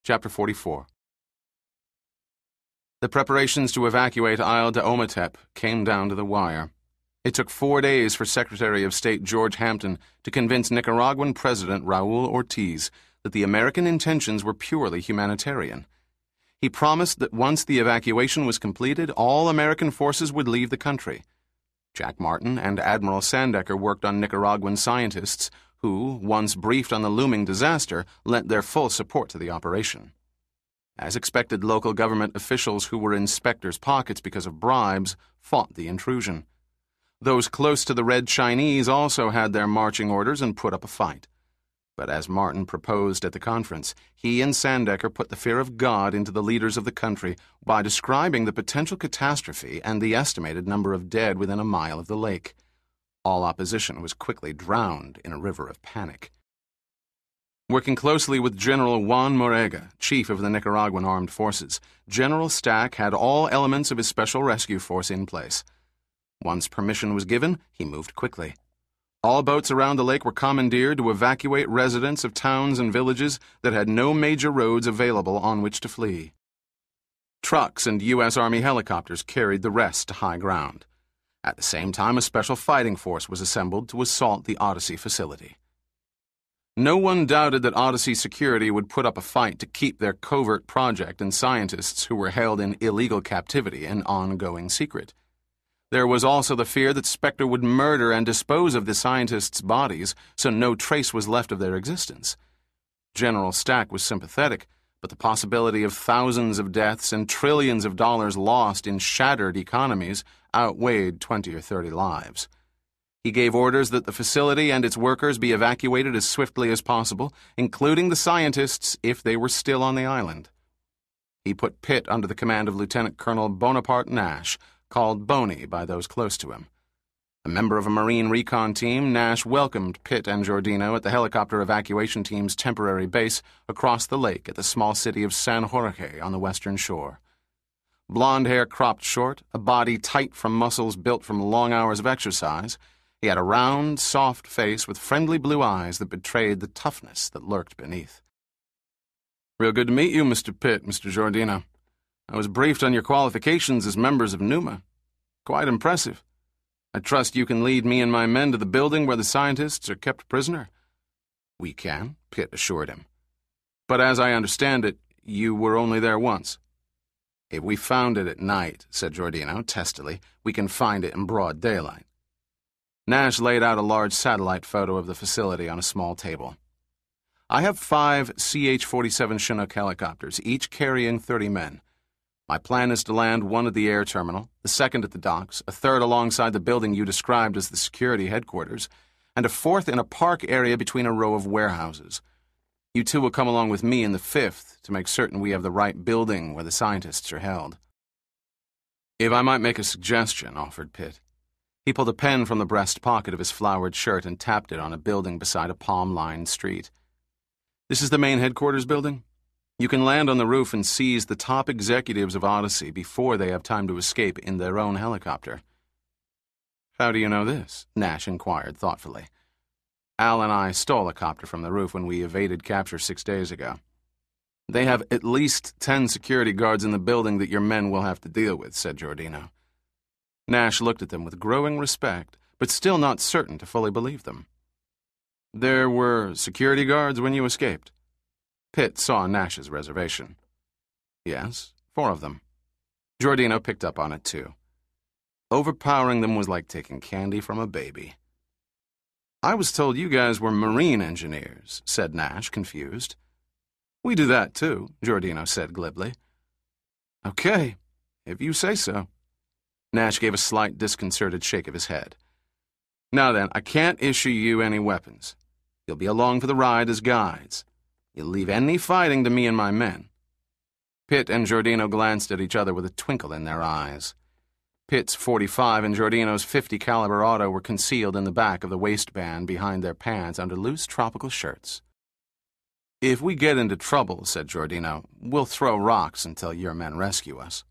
Chapter 44. The preparations to evacuate Isle de Ometep came down to the wire. It took 4 days for Secretary of State George Hampton to convince Nicaraguan President Raul Ortiz that the American intentions were purely humanitarian. He promised that once the evacuation was completed, all American forces would leave the country. Jack Martin and Admiral Sandecker worked on Nicaraguan scientists who, once briefed on the looming disaster, lent their full support to the operation. As expected, local government officials who were in Spector's pockets because of bribes fought the intrusion. Those close to the Red Chinese also had their marching orders and put up a fight. But as Martin proposed at the conference, he and Sandecker put the fear of God into the leaders of the country by describing the potential catastrophe and the estimated number of dead within a mile of the lake. All opposition was quickly drowned in a river of panic. Working closely with General Juan Morega, chief of the Nicaraguan Armed Forces, General Stack had all elements of his Special Rescue Force in place. Once permission was given, he moved quickly. All boats around the lake were commandeered to evacuate residents of towns and villages that had no major roads available on which to flee. Trucks and U.S. Army helicopters carried the rest to high ground. At the same time, a special fighting force was assembled to assault the Odyssey facility. No one doubted that Odyssey security would put up a fight to keep their covert project and scientists who were held in illegal captivity an ongoing secret. There was also the fear that Spector would murder and dispose of the scientists' bodies so no trace was left of their existence. General Stack was sympathetic, but the possibility of thousands of deaths and trillions of dollars lost in shattered economies outweighed 20 or 30 lives. He gave orders that the facility and its workers be evacuated as swiftly as possible, including the scientists if they were still on the island. He put Pitt under the command of Lieutenant Colonel Bonaparte Nash, called Boney by those close to him. A member of a Marine recon team, Nash welcomed Pitt and Giordino at the helicopter evacuation team's temporary base across the lake at the small city of San Jorge on the western shore. Blonde hair cropped short, a body tight from muscles built from long hours of exercise, he had a round, soft face with friendly blue eyes that betrayed the toughness that lurked beneath. "Real good to meet you, Mr. Pitt, Mr. Giordino. I was briefed on your qualifications as members of NUMA. Quite impressive. I trust you can lead me and my men to the building where the scientists are kept prisoner." "We can," Pitt assured him. "But as I understand it, you were only there once." "If we found it at night," said Giordino testily, "we can find it in broad daylight." Nash laid out a large satellite photo of the facility on a small table. "I have 5 CH-47 Chinook helicopters, each carrying 30 men. My plan is to land one at the air terminal, the second at the docks, a third alongside the building you described as the security headquarters, and a fourth in a park area between a row of warehouses. You two will come along with me in the 5th to make certain we have the right building where the scientists are held." "If I might make a suggestion," offered Pitt. He pulled a pen from the breast pocket of his flowered shirt and tapped it on a building beside a palm-lined street. "This is the main headquarters building? You can land on the roof and seize the top executives of Odyssey before they have time to escape in their own helicopter." "How do you know this?" Nash inquired thoughtfully. "Al and I stole a copter from the roof when we evaded capture 6 days ago. They have at least 10 security guards in the building that your men will have to deal with," said Giordino. Nash looked at them with growing respect, but still not certain to fully believe them. "There were security guards when you escaped?" Pitt saw Nash's reservation. "Yes, 4 of them." Giordino picked up on it too. "Overpowering them was like taking candy from a baby." "I was told you guys were marine engineers," said Nash, confused. "We do that too," Giordino said glibly. "Okay, if you say so." Nash gave a slight disconcerted shake of his head. "Now then, I can't issue you any weapons. You'll be along for the ride as guides. You'll leave any fighting to me and my men." Pitt and Giordino glanced at each other with a twinkle in their eyes. Pitt's .45 and Giordino's .50 caliber auto were concealed in the back of the waistband behind their pants under loose tropical shirts. "If we get into trouble," said Giordino, "we'll throw rocks until your men rescue us."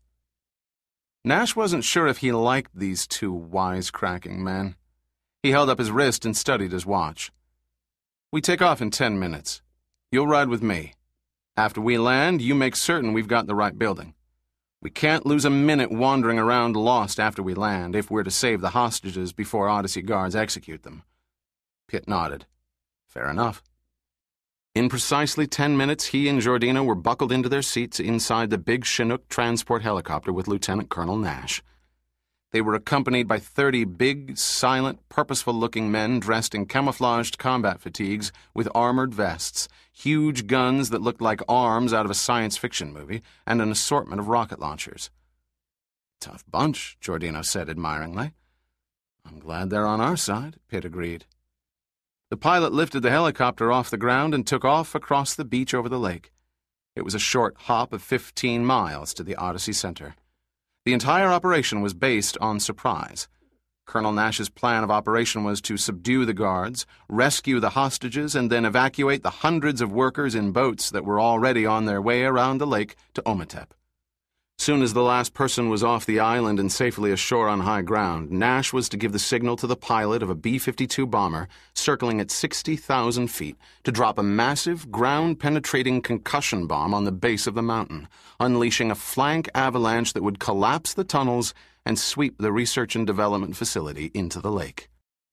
Nash wasn't sure if he liked these 2 wisecracking men. He held up his wrist and studied his watch. "We take off in 10 minutes. You'll ride with me." After we land, you make certain we've got the right building. We can't lose a minute wandering around lost after we land if we're to save the hostages before Odyssey guards execute them." Pitt nodded. Fair enough. In precisely 10 minutes, he and Giordino were buckled into their seats inside the big Chinook transport helicopter with Lieutenant Colonel Nash. They were accompanied by 30 big, silent, purposeful-looking men dressed in camouflaged combat fatigues with armored vests, huge guns that looked like arms out of a science fiction movie, and an assortment of rocket launchers. "Tough bunch," Giordino said admiringly. "I'm glad they're on our side," Pitt agreed. The pilot lifted the helicopter off the ground and took off across the beach over the lake. It was a short hop of 15 miles to the Odyssey Center. The entire operation was based on surprise. Colonel Nash's plan of operation was to subdue the guards, rescue the hostages, and then evacuate the hundreds of workers in boats that were already on their way around the lake to Ometep. Soon as the last person was off the island and safely ashore on high ground, Nash was to give the signal to the pilot of a B-52 bomber circling at 60,000 feet to drop a massive, ground-penetrating concussion bomb on the base of the mountain, unleashing a flank avalanche that would collapse the tunnels and sweep the research and development facility into the lake.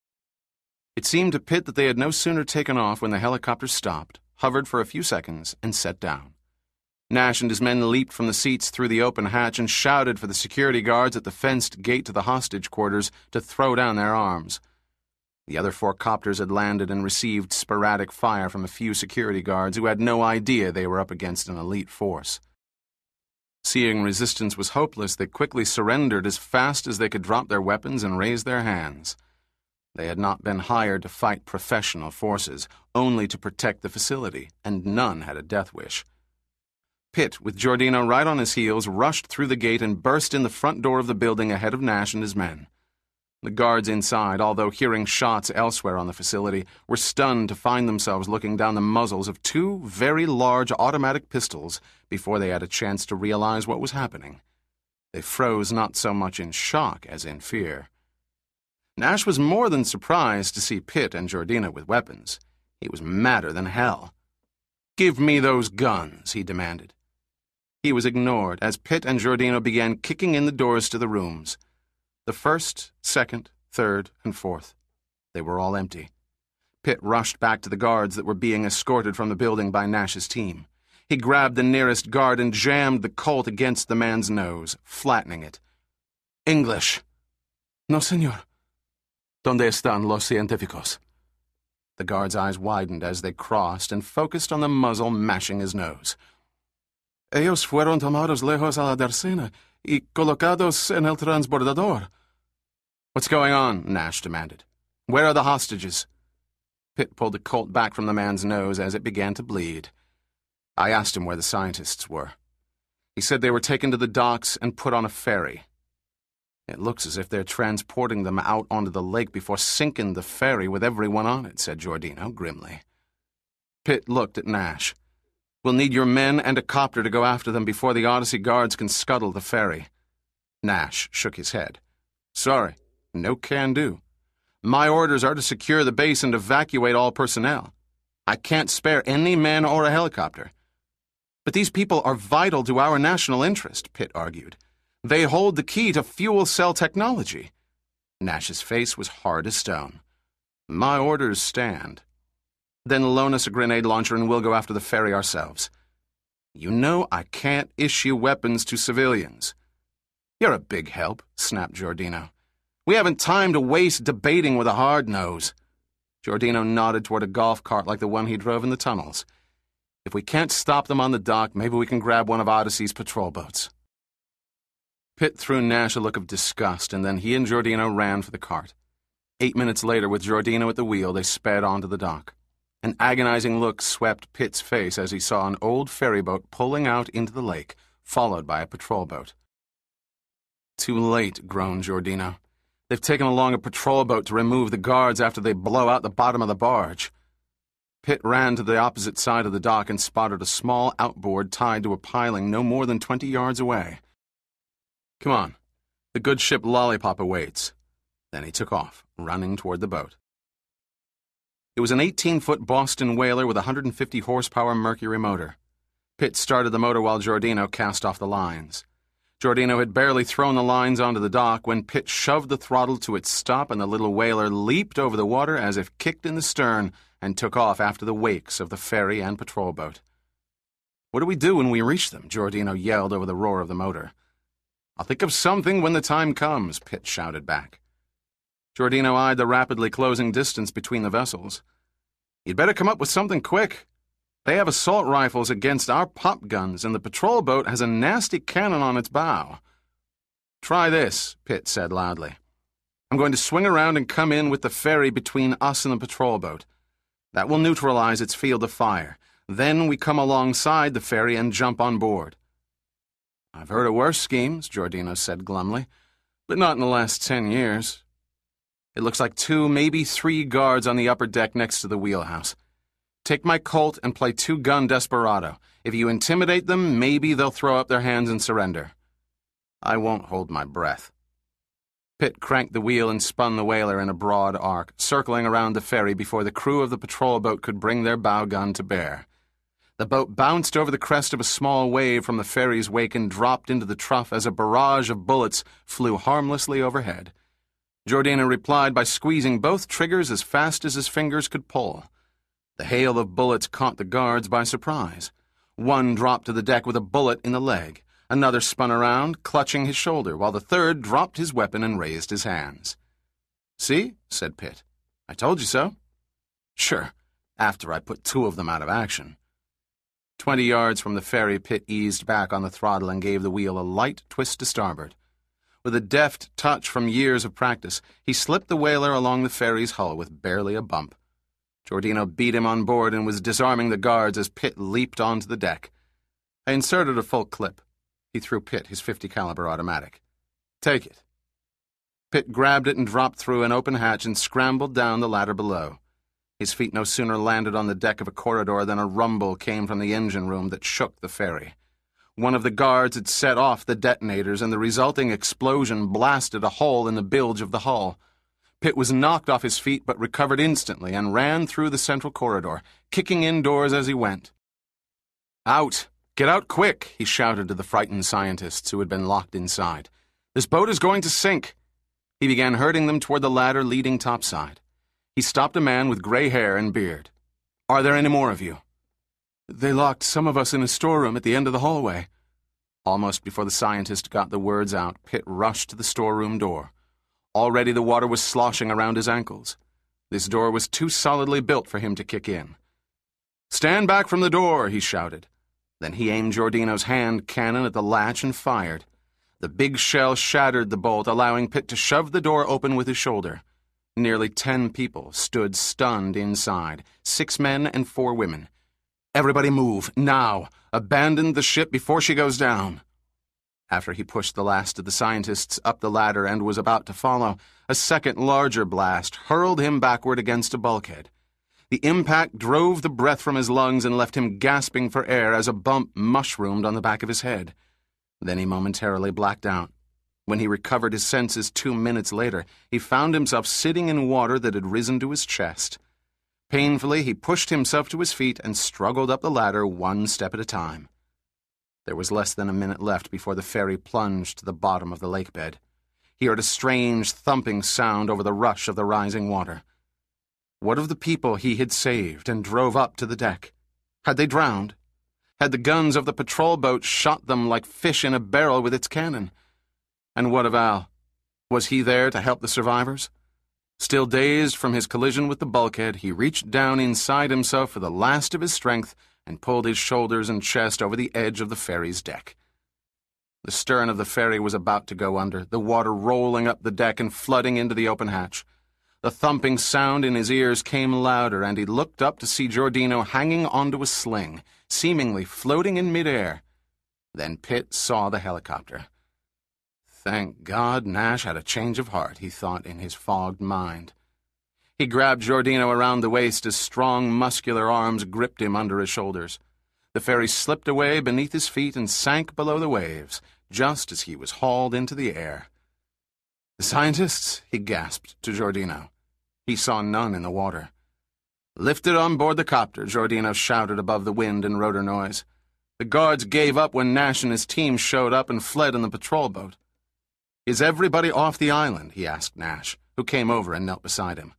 It seemed to Pitt that they had no sooner taken off when the helicopter stopped, hovered for a few seconds, and set down. Nash and his men leaped from the seats through the open hatch and shouted for the security guards at the fenced gate to the hostage quarters to throw down their arms. The other 4 copters had landed and received sporadic fire from a few security guards who had no idea they were up against an elite force. Seeing resistance was hopeless, they quickly surrendered as fast as they could drop their weapons and raise their hands. They had not been hired to fight professional forces, only to protect the facility, and none had a death wish. Pitt, with Giordino right on his heels, rushed through the gate and burst in the front door of the building ahead of Nash and his men. The guards inside, although hearing shots elsewhere on the facility, were stunned to find themselves looking down the muzzles of 2 very large automatic pistols before they had a chance to realize what was happening. They froze not so much in shock as in fear. Nash was more than surprised to see Pitt and Giordino with weapons. He was madder than hell. "Give me those guns," he demanded. He was ignored as Pitt and Giordino began kicking in the doors to the rooms. The first, second, third, and fourth. They were all empty. Pitt rushed back to the guards that were being escorted from the building by Nash's team. He grabbed the nearest guard and jammed the Colt against the man's nose, flattening it. "English." "No, señor." "Donde están los científicos?" The guard's eyes widened as they crossed and focused on the muzzle mashing his nose. "Ellos fueron tomados lejos a la Darcena y colocados en el transbordador." "What's going on?" Nash demanded. "Where are the hostages?" Pitt pulled the Colt back from the man's nose as it began to bleed. I asked him where the scientists were. He said they were taken to the docks and put on a ferry. "It looks as if they're transporting them out onto the lake before sinking the ferry with everyone on it," said Giordino grimly. Pitt looked at Nash. "We'll need your men and a copter to go after them before the Odyssey guards can scuttle the ferry." Nash shook his head. "Sorry, no can do. My orders are to secure the base and evacuate all personnel. I can't spare any men or a helicopter." "But these people are vital to our national interest," Pitt argued. "They hold the key to fuel cell technology." Nash's face was hard as stone. "My orders stand." "Then loan us a grenade launcher and we'll go after the ferry ourselves." "You know I can't issue weapons to civilians." "You're a big help," snapped Giordino. "We haven't time to waste debating with a hard nose." Giordino nodded toward a golf cart like the one he drove in the tunnels. "If we can't stop them on the dock, maybe we can grab one of Odyssey's patrol boats." Pitt threw Nash a look of disgust, and then he and Giordino ran for the cart. 8 minutes later, with Giordino at the wheel, they sped onto the dock. An agonizing look swept Pitt's face as he saw an old ferryboat pulling out into the lake, followed by a patrol boat. "Too late," groaned Giordino. "They've taken along a patrol boat to remove the guards after they blow out the bottom of the barge." Pitt ran to the opposite side of the dock and spotted a small outboard tied to a piling no more than 20 yards away. "Come on. The good ship Lollipop awaits." Then he took off, running toward the boat. It was an 18-foot Boston whaler with a 150 horsepower Mercury motor. Pitt started the motor while Giordino cast off the lines. Giordino had barely thrown the lines onto the dock when Pitt shoved the throttle to its stop and the little whaler leaped over the water as if kicked in the stern and took off after the wakes of the ferry and patrol boat. "What do we do when we reach them?" Giordino yelled over the roar of the motor. "I'll think of something when the time comes," Pitt shouted back. Giordino eyed the rapidly closing distance between the vessels. "You'd better come up with something quick. They have assault rifles against our pop guns, and the patrol boat has a nasty cannon on its bow." "Try this," Pitt said loudly. "I'm going to swing around and come in with the ferry between us and the patrol boat. That will neutralize its field of fire. Then we come alongside the ferry and jump on board." "I've heard of worse schemes," Giordino said glumly, "but not in the last 10 years. It looks like 2, maybe 3 guards on the upper deck next to the wheelhouse. Take my Colt and play 2-gun desperado. If you intimidate them, maybe they'll throw up their hands and surrender." "I won't hold my breath." Pitt cranked the wheel and spun the whaler in a broad arc, circling around the ferry before the crew of the patrol boat could bring their bow gun to bear. The boat bounced over the crest of a small wave from the ferry's wake and dropped into the trough as a barrage of bullets flew harmlessly overhead. Giordino replied by squeezing both triggers as fast as his fingers could pull. The hail of bullets caught the guards by surprise. One dropped to the deck with a bullet in the leg. Another spun around, clutching his shoulder, while the third dropped his weapon and raised his hands. "See?" said Pitt. "I told you so." "Sure, after I put 2 of them out of action." 20 yards from the ferry, Pitt eased back on the throttle and gave the wheel a light twist to starboard. With a deft touch from years of practice, he slipped the whaler along the ferry's hull with barely a bump. Giordino beat him on board and was disarming the guards as Pitt leaped onto the deck. I inserted a full clip. He threw Pitt his .50 caliber automatic. "Take it." Pitt grabbed it and dropped through an open hatch and scrambled down the ladder below. His feet no sooner landed on the deck of a corridor than a rumble came from the engine room that shook the ferry. One of the guards had set off the detonators, and the resulting explosion blasted a hole in the bilge of the hull. Pitt was knocked off his feet but recovered instantly and ran through the central corridor, kicking indoors as he went. "Out! Get out quick!" he shouted to the frightened scientists who had been locked inside. "This boat is going to sink!" He began herding them toward the ladder leading topside. He stopped a man with gray hair and beard. "Are there any more of you?" "They locked some of us in a storeroom at the end of the hallway." Almost before the scientist got the words out, Pitt rushed to the storeroom door. Already the water was sloshing around his ankles. This door was too solidly built for him to kick in. "Stand back from the door," he shouted. Then he aimed Giordino's hand cannon at the latch and fired. The big shell shattered the bolt, allowing Pitt to shove the door open with his shoulder. Nearly 10 people stood stunned inside, 6 men and 4 women. "Everybody move, now! Abandon the ship before she goes down!" After he pushed the last of the scientists up the ladder and was about to follow, a second larger blast hurled him backward against a bulkhead. The impact drove the breath from his lungs and left him gasping for air as a bump mushroomed on the back of his head. Then he momentarily blacked out. When he recovered his senses 2 minutes later, he found himself sitting in water that had risen to his chest. Painfully, he pushed himself to his feet and struggled up the ladder 1 step at a time. There was less than a minute left before the ferry plunged to the bottom of the lake bed. He heard a strange thumping sound over the rush of the rising water. What of the people he had saved and drove up to the deck? Had they drowned? Had the guns of the patrol boat shot them like fish in a barrel with its cannon? And what of Al? Was he there to help the survivors? Still dazed from his collision with the bulkhead, he reached down inside himself for the last of his strength and pulled his shoulders and chest over the edge of the ferry's deck. The stern of the ferry was about to go under, the water rolling up the deck and flooding into the open hatch. The thumping sound in his ears came louder, and he looked up to see Giordino hanging onto a sling, seemingly floating in midair. Then Pitt saw the helicopter. Thank God Nash had a change of heart, he thought in his fogged mind. He grabbed Giordino around the waist as strong, muscular arms gripped him under his shoulders. The ferry slipped away beneath his feet and sank below the waves, just as he was hauled into the air. "The scientists?" he gasped to Giordino. He saw none in the water. "Lifted on board the copter," Giordino shouted above the wind and rotor noise. The guards gave up when Nash and his team showed up and fled in the patrol boat. "Is everybody off the island?" he asked Nash, who came over and knelt beside him.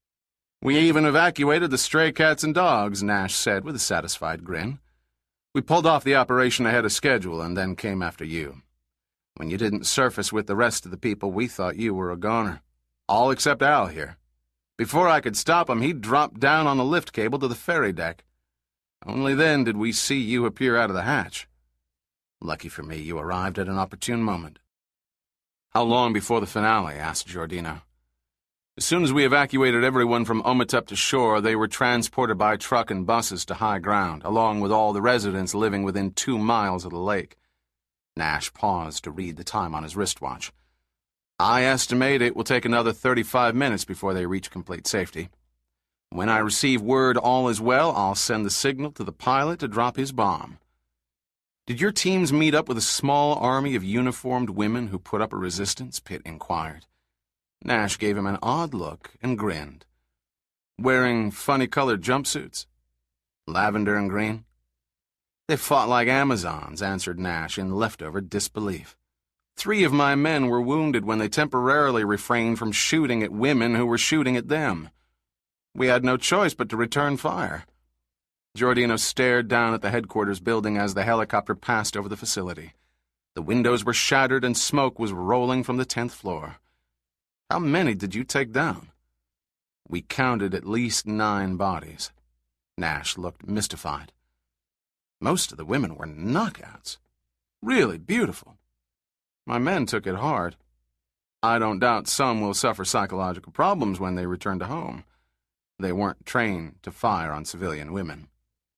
"We even evacuated the stray cats and dogs," Nash said with a satisfied grin. "We pulled off the operation ahead of schedule and then came after you. When you didn't surface with the rest of the people, we thought you were a goner. All except Al here. Before I could stop him, he dropped down on the lift cable to the ferry deck. Only then did we see you appear out of the hatch. Lucky for me, you arrived at an opportune moment." "How long before the finale?" asked Giordino. "As soon as we evacuated everyone from Ometepe to shore, they were transported by truck and buses to high ground, along with all the residents living within 2 miles of the lake." Nash paused to read the time on his wristwatch. "I estimate it will take another 35 minutes before they reach complete safety. When I receive word all is well, I'll send the signal to the pilot to drop his bomb." "Did your teams meet up with a small army of uniformed women who put up a resistance?" Pitt inquired. Nash gave him an odd look and grinned. "Wearing funny-colored jumpsuits? Lavender and green?" "They fought like Amazons," answered Nash in leftover disbelief. 3 of my men were wounded when they temporarily refrained from shooting at women who were shooting at them. We had no choice but to return fire." Giordino stared down at the headquarters building as the helicopter passed over the facility. The windows were shattered and smoke was rolling from the 10th floor. "How many did you take down?" "We counted at least 9 bodies." Nash looked mystified. "Most of the women were knockouts. Really beautiful. My men took it hard. I don't doubt some will suffer psychological problems when they return to home. They weren't trained to fire on civilian women."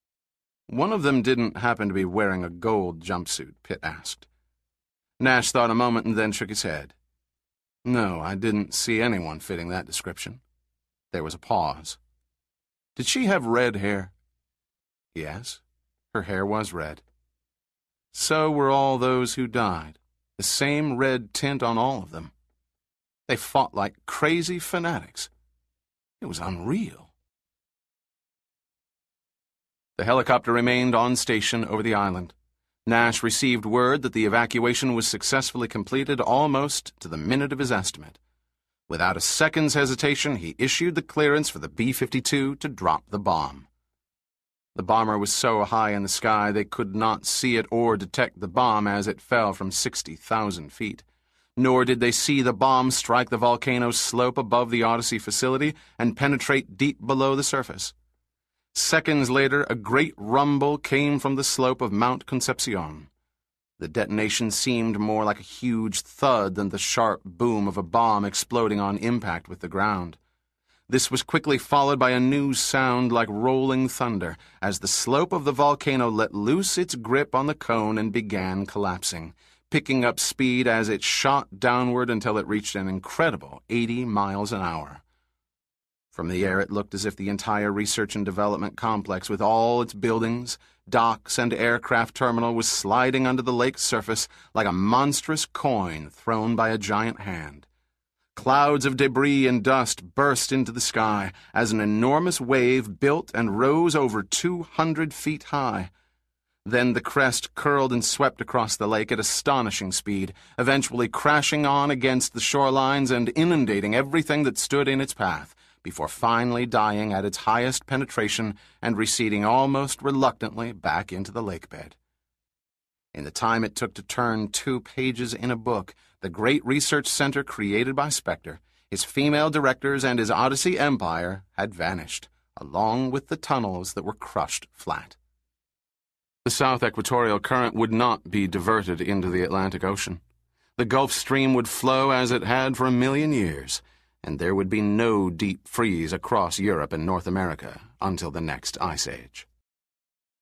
"One of them didn't happen to be wearing a gold jumpsuit?" Pitt asked. Nash thought a moment and then shook his head. "No, I didn't see anyone fitting that description." There was a pause. "Did she have red hair?" "Yes, her hair was red." "So were all those who died. The same red tint on all of them. They fought like crazy fanatics. It was unreal." The helicopter remained on station over the island. Nash received word that the evacuation was successfully completed almost to the minute of his estimate. Without a second's hesitation, he issued the clearance for the B-52 to drop the bomb. The bomber was so high in the sky they could not see it or detect the bomb as it fell from 60,000 feet. Nor did they see the bomb strike the volcano's slope above the Odyssey facility and penetrate deep below the surface. Seconds later, a great rumble came from the slope of Mount Concepcion. The detonation seemed more like a huge thud than the sharp boom of a bomb exploding on impact with the ground. This was quickly followed by a new sound like rolling thunder as the slope of the volcano let loose its grip on the cone and began collapsing, picking up speed as it shot downward until it reached an incredible 80 miles an hour. From the air it looked as if the entire research and development complex with all its buildings, docks, and aircraft terminal was sliding under the lake's surface like a monstrous coin thrown by a giant hand. Clouds of debris and dust burst into the sky as an enormous wave built and rose over 200 feet high. Then the crest curled and swept across the lake at astonishing speed, eventually crashing on against the shorelines and inundating everything that stood in its path, before finally dying at its highest penetration and receding almost reluctantly back into the lakebed. In the time it took to turn 2 pages in a book, the great research center created by Spectre, his female directors, and his Odyssey empire had vanished, along with the tunnels that were crushed flat. The South Equatorial Current would not be diverted into the Atlantic Ocean. The Gulf Stream would flow as it had for 1,000,000 years, and there would be no deep freeze across Europe and North America until the next ice age.